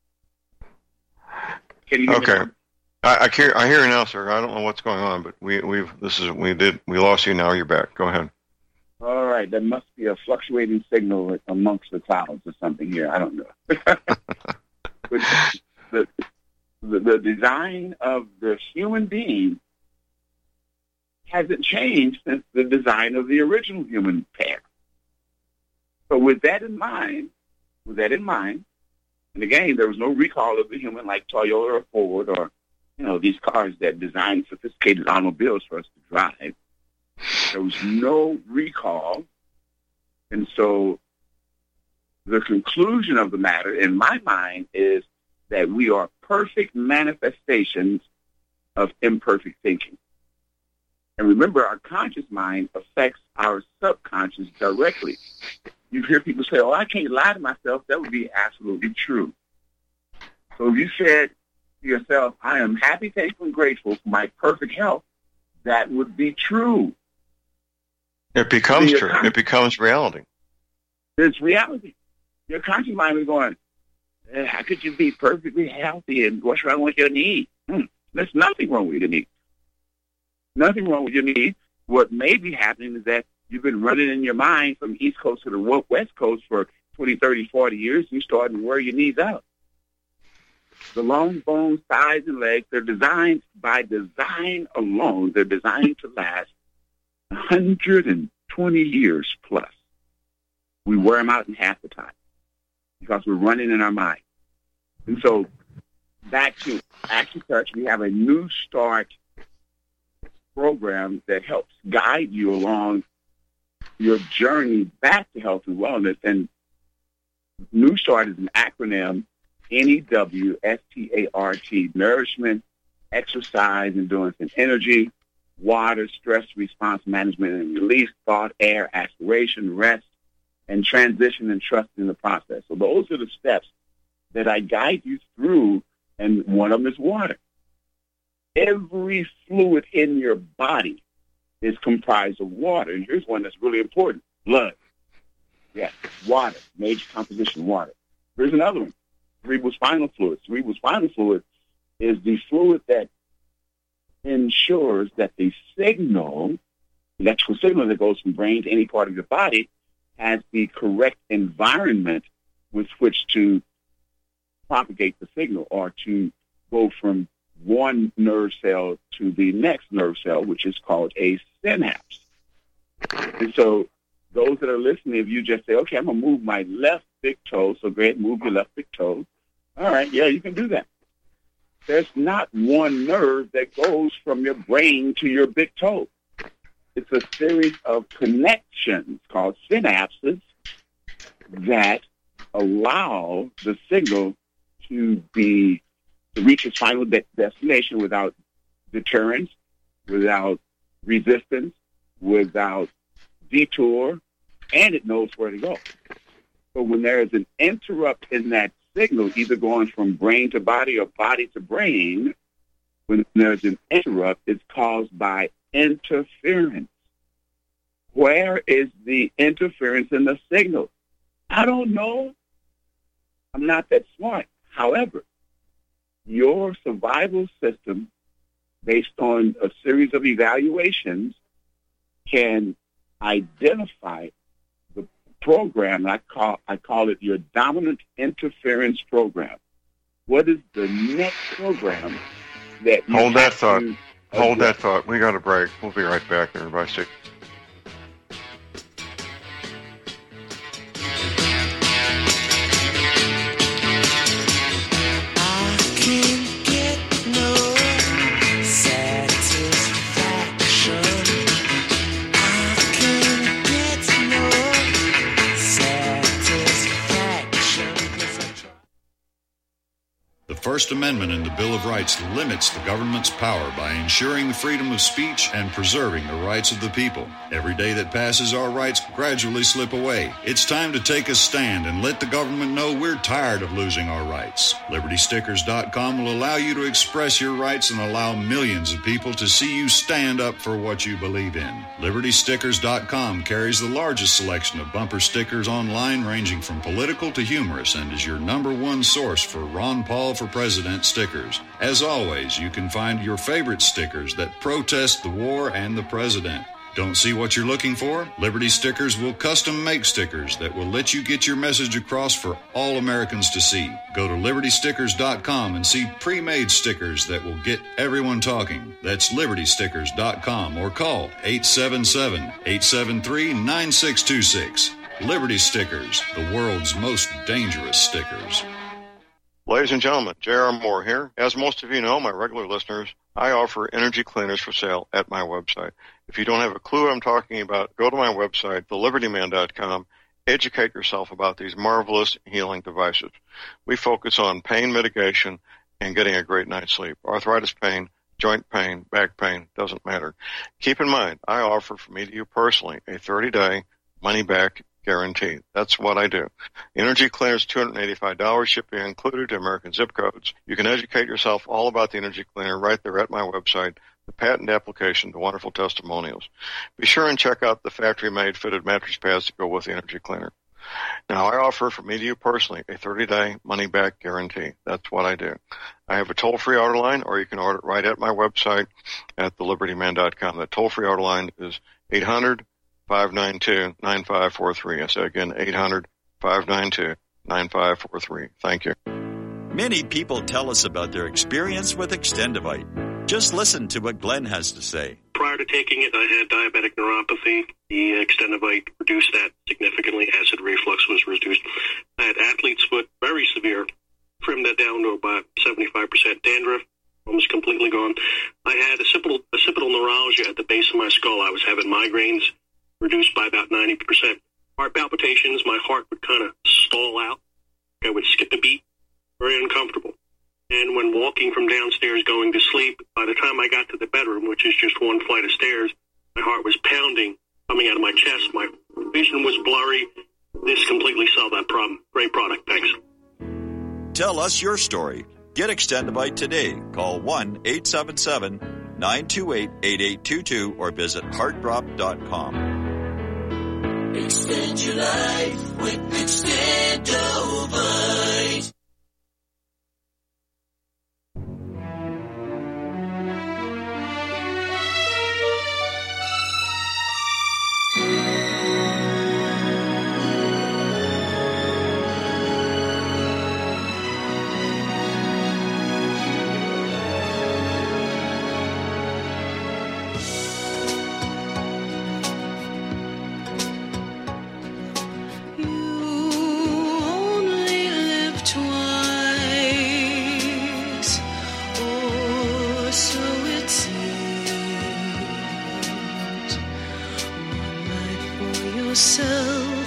C: Can you
B: okay, I, I hear I hear you now, sir. I don't know what's going on, but we we've this is we did we lost you. Now you're back. Go ahead.
C: All right, there must be a fluctuating signal amongst the clouds or something here. I don't know. But the, the the design of the human being hasn't changed since the design of the original human pair. So with that in mind, with that in mind, and again, there was no recall of the human like Toyota or Ford or, you know, these cars that design sophisticated automobiles for us to drive. There was no recall. And so the conclusion of the matter, in my mind, is that we are perfect manifestations of imperfect thinking. And remember, our conscious mind affects our subconscious directly. You hear people say, oh, I can't lie to myself. That would be absolutely true. So if you said to yourself, I am happy, thankful, and grateful for my perfect health, that would be true.
B: It becomes true. Con- it becomes reality.
C: It's reality. Your conscious mind is going, eh, how could you be perfectly healthy and what's wrong with your knee? Hmm, there's nothing wrong with your knee. Nothing wrong with your knee. What may be happening is that you've been running in your mind from East Coast to the West Coast for twenty, thirty, forty years. You started to wear your knees out. The long bones, thighs, and legs, they're designed by design alone. They're designed to last one hundred twenty years plus. We wear them out in half the time because we're running in our mind. And so back to AccuTouch, we have a new start program that helps guide you along your journey back to health and wellness. And New Start is an acronym, N E W S T A R T, nourishment, exercise, endurance, and energy, water, stress response management and release, thought, air, aspiration, rest, and transition and trust in the process. So those are the steps that I guide you through, and one of them is water. Every fluid in your body is comprised of water. And here's one that's really important, blood. Yes, water, major composition water. Here's another one, cerebrospinal fluid. Cerebrospinal fluid is the fluid that ensures that the signal, electrical signal that goes from brain to any part of your body, has the correct environment with which to propagate the signal or to go from one nerve cell to the next nerve cell, which is called a synapse. And so those that are listening, if you just say, okay, I'm going to move my left big toe, so go ahead and move your left big toe. All right, yeah, you can do that. There's not one nerve that goes from your brain to your big toe. It's a series of connections called synapses that allow the signal to be to reach its final de- destination without deterrence, without resistance, without detour, and it knows where to go. So when there is an interrupt in that signal, either going from brain to body or body to brain, when there's an interrupt, it's caused by interference. Where is the interference in the signal? I don't know. I'm not that smart. However, your survival system, based on a series of evaluations, can identify the program. I call I call it your dominant interference program. What is the next program that you
B: Hold that
C: have
B: thought.
C: to
B: Hold that
C: address?
B: thought. We got a break. We'll be right back, everybody. Stay-
I: The First Amendment in the Bill of Rights limits the government's power by ensuring the freedom of speech and preserving the rights of the people. Every day that passes, our rights gradually slip away. It's time to take a stand and let the government know we're tired of losing our rights. Liberty Stickers dot com will allow you to express your rights and allow millions of people to see you stand up for what you believe in. Liberty Stickers dot com carries the largest selection of bumper stickers online, ranging from political to humorous, and is your number one source for Ron Paul for President stickers. As always, you can find your favorite stickers that protest the war and the president. Don't see what you're looking for? Liberty Stickers will custom make stickers that will let you get your message across for all Americans to see. Go to Liberty Stickers dot com and see pre-made stickers that will get everyone talking. That's Liberty Stickers dot com or call eight seven seven, eight seven three, nine six two six. Liberty Stickers, the world's most dangerous stickers.
B: Ladies and gentlemen, J R. Moore here. As most of you know, my regular listeners, I offer energy cleaners for sale at my website. If you don't have a clue what I'm talking about, go to my website, the liberty man dot com. Educate yourself about these marvelous healing devices. We focus on pain mitigation and getting a great night's sleep. Arthritis pain, joint pain, back pain, doesn't matter. Keep in mind, I offer for me to you personally a thirty-day money-back guarantee. That's what I do. Energy Cleaner is two hundred eighty-five dollars, shipping included to American zip codes. You can educate yourself all about the Energy Cleaner right there at my website, the patent application, the wonderful testimonials. Be sure and check out the factory-made fitted mattress pads to go with the Energy Cleaner. Now, I offer for me to you personally a thirty-day money-back guarantee. That's what I do. I have a toll-free order line, or you can order it right at my website at the liberty man dot com. The toll-free order line is eight hundred, five nine two, nine five four three. I say again, eight hundred, five nine two, nine five four three. Thank you.
J: Many people tell us about their experience with Extendivite. Just listen to what Glenn has to say.
K: Prior to taking it, I had diabetic neuropathy. The Extendivite reduced that significantly. Acid reflux was reduced. I had athlete's foot, very severe. Trimmed that down to about seventy-five percent dandruff, almost completely gone. I had occipital, occipital neuralgia at the base of my skull. I was having migraines, reduced by about ninety percent. Heart palpitations, my heart would kind of stall out. I would skip a beat, very uncomfortable. And when walking from downstairs going to sleep, by the time I got to the bedroom, which is just one flight of stairs, my heart was pounding, coming out of my chest. My vision was blurry. This completely solved that problem. Great product. Thanks.
J: Tell us your story. Get Extendivite today. Call one eight seven seven, nine two eight, eight eight two two or visit heart drop dot com.
F: Extend your life with Extendivite.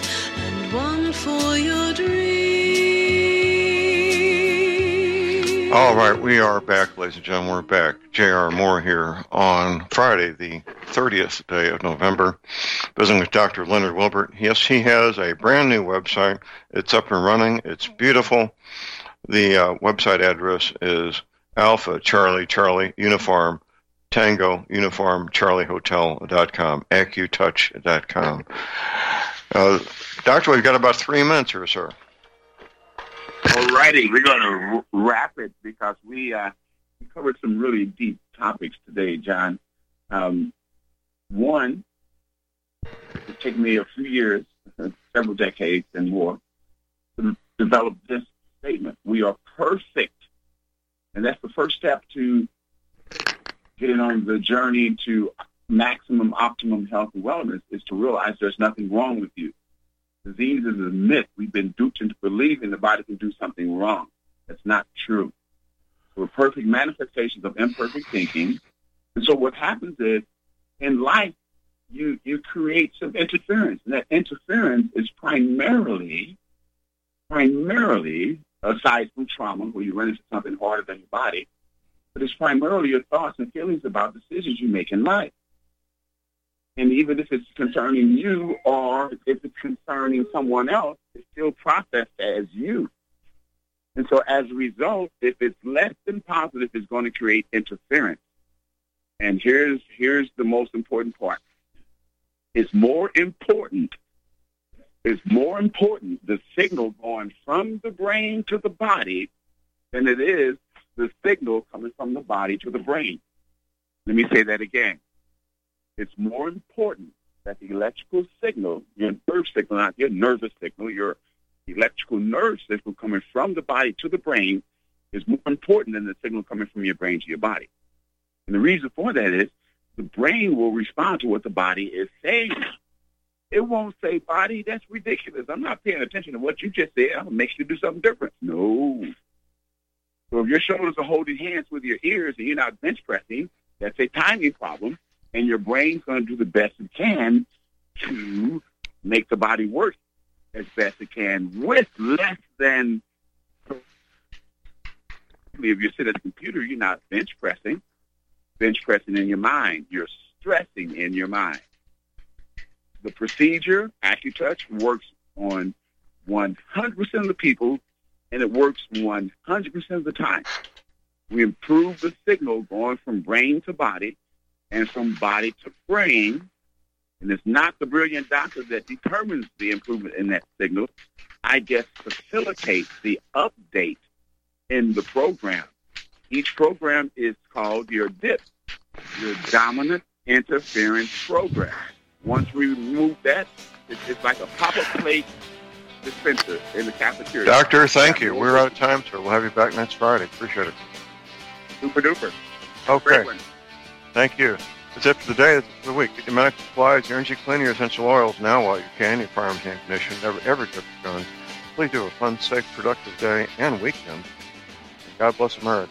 L: For your dreams.
B: All right, we are back, ladies and gentlemen. We're back. J R. Moore here on Friday, the thirtieth day of November, visiting with Doctor Leonard Wilbert. Yes, he has a brand new website. It's up and running. It's beautiful. The uh, website address is Alpha Charlie Charlie Uniform Tango Uniform Charlie Hotel dot com, AcuTouch dot com. Uh, Doctor, we've got about three minutes here, sir.
C: All righty, we're going to wrap it because we, uh, we covered some really deep topics today, John. Um, one, it took me a few years, several decades and more, to develop this statement. We are perfect. And that's the first step to getting on the journey to maximum, optimum health and wellness, is to realize there's nothing wrong with you. Disease is a myth. We've been duped into believing the body can do something wrong. That's not true. We're perfect manifestations of imperfect thinking. And so what happens is, in life, you, you create some interference. And that interference is primarily, primarily, aside from trauma, where you run into something harder than your body, but it's primarily your thoughts and feelings about decisions you make in life. And even if it's concerning you or if it's concerning someone else, it's still processed as you. And so as a result, if it's less than positive, it's going to create interference. And here's here's the most important part. It's more important, it's more important the signal going from the brain to the body than it is the signal coming from the body to the brain. Let me say that again. It's more important that the electrical signal, your nerve signal, not your nervous signal, your electrical nerve signal coming from the body to the brain is more important than the signal coming from your brain to your body. And the reason for that is the brain will respond to what the body is saying. It won't say, body, that's ridiculous. I'm not paying attention to what you just said. I'm going to make you do something different. No. So if your shoulders are holding hands with your ears and you're not bench pressing, that's a timing problem. And your brain's going to do the best it can to make the body work as best it can with less than, if you sit at the computer, you're not bench pressing. Bench pressing in your mind. You're stressing in your mind. The procedure, AcuTouch, works on one hundred percent of the people, and it works one hundred percent of the time. We improve the signal going from brain to body and from body to brain, and it's not the brilliant doctor that determines the improvement in that signal. I just facilitate the update in the program. Each program is called your D I P, your Dominant Interference Program. Once we remove that, it's, it's like a pop-up plate dispenser in the cafeteria.
B: Doctor, thank you. We're out of time, sir. We'll have you back next Friday. Appreciate it.
C: Super duper.
B: Okay. Thank you. That's it for the day. That's it for the week. Get your medical supplies, your energy cleaner, your essential oils now while you can, your firearms ammunition, never ever get your guns. Please do have a fun, safe, productive day and weekend. And God bless America.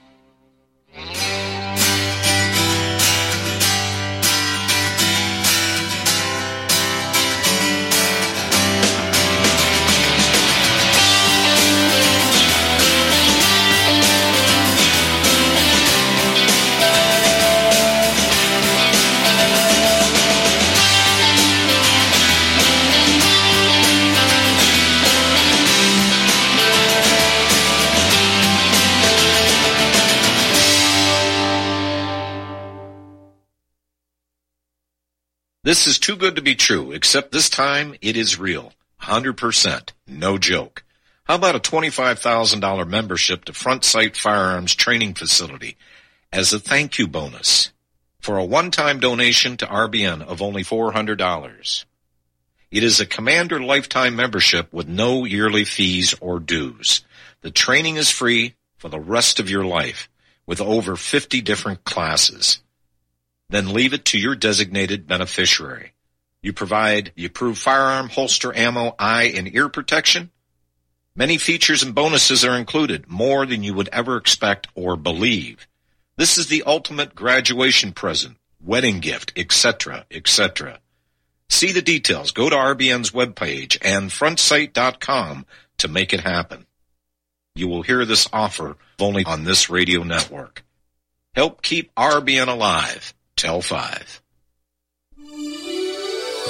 D: This is too good to be true, except this time it is real. one hundred percent. No joke. How about a twenty-five thousand dollars membership to Front Sight Firearms Training Facility as a thank you bonus for a one-time donation to R B N of only four hundred dollars? It is a Commander lifetime membership with no yearly fees or dues. The training is free for the rest of your life with over fifty different classes. Then leave it to your designated beneficiary. You provide the approved firearm, holster, ammo, eye, and ear protection. Many features and bonuses are included, more than you would ever expect or believe. This is the ultimate graduation present, wedding gift, et cetera, et cetera. See the details. Go to R B N's webpage and front sight dot com to make it happen. You will hear this offer only on this radio network. Help keep R B N alive. Tell five.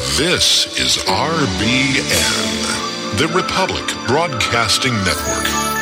L: This is R B N, the Republic Broadcasting Network.